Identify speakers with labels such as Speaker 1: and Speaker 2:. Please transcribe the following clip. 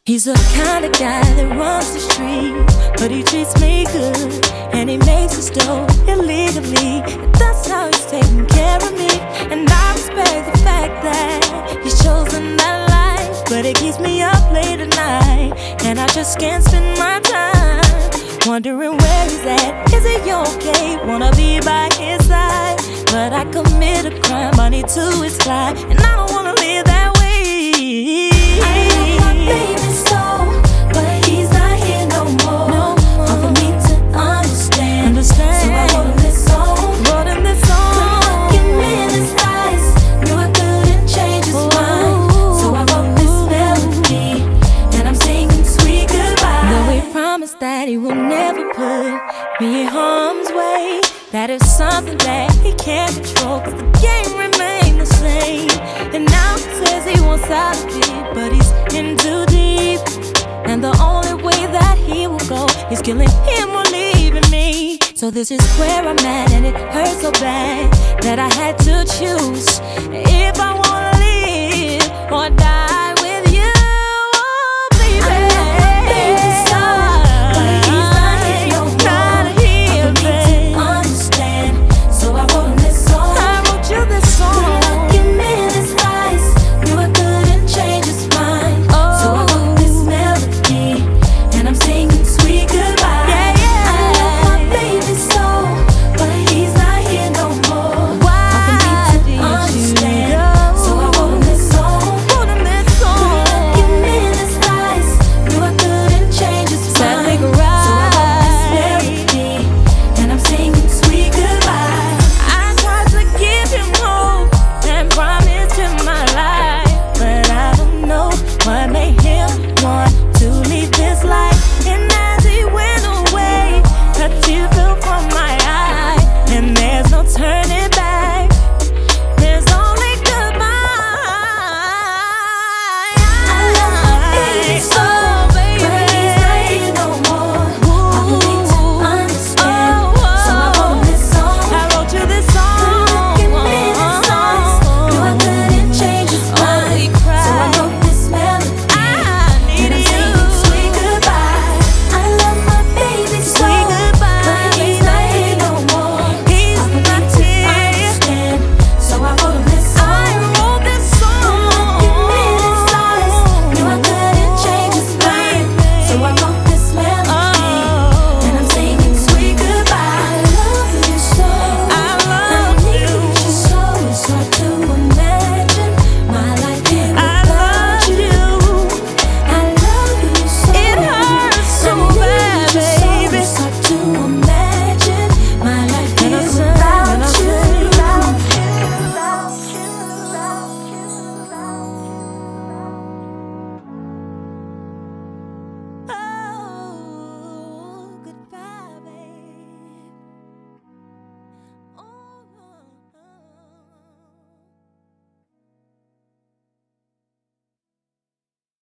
Speaker 1: He's the kind of guy that runs the street, but he treats me good, and he makes his dough illegally. And that's how he's taking care of me. And I respect the fact that he's chosen that life, but it keeps me up late at night, and I just can't spend my time wondering where he's at. Is he okay? Wanna be by his side, but I commit a crime, money to his fly, and I don't wanna live that way. I love my baby so, but he's not here no more. Hard for me to understand. So I wrote him this song. Couldn't look him in his eyes, knew I couldn't change his mind. So I wrote this melody, and I'm singing sweet goodbye. Though he promised that he will never put me in harm's way, that is something that he can't control, 'cause the game remains the same. And now he says he wants out of it, but he's in too deep, and the only way that he will go is killing him or leaving me. So this is where I'm at, and it hurts so bad that I had to choose.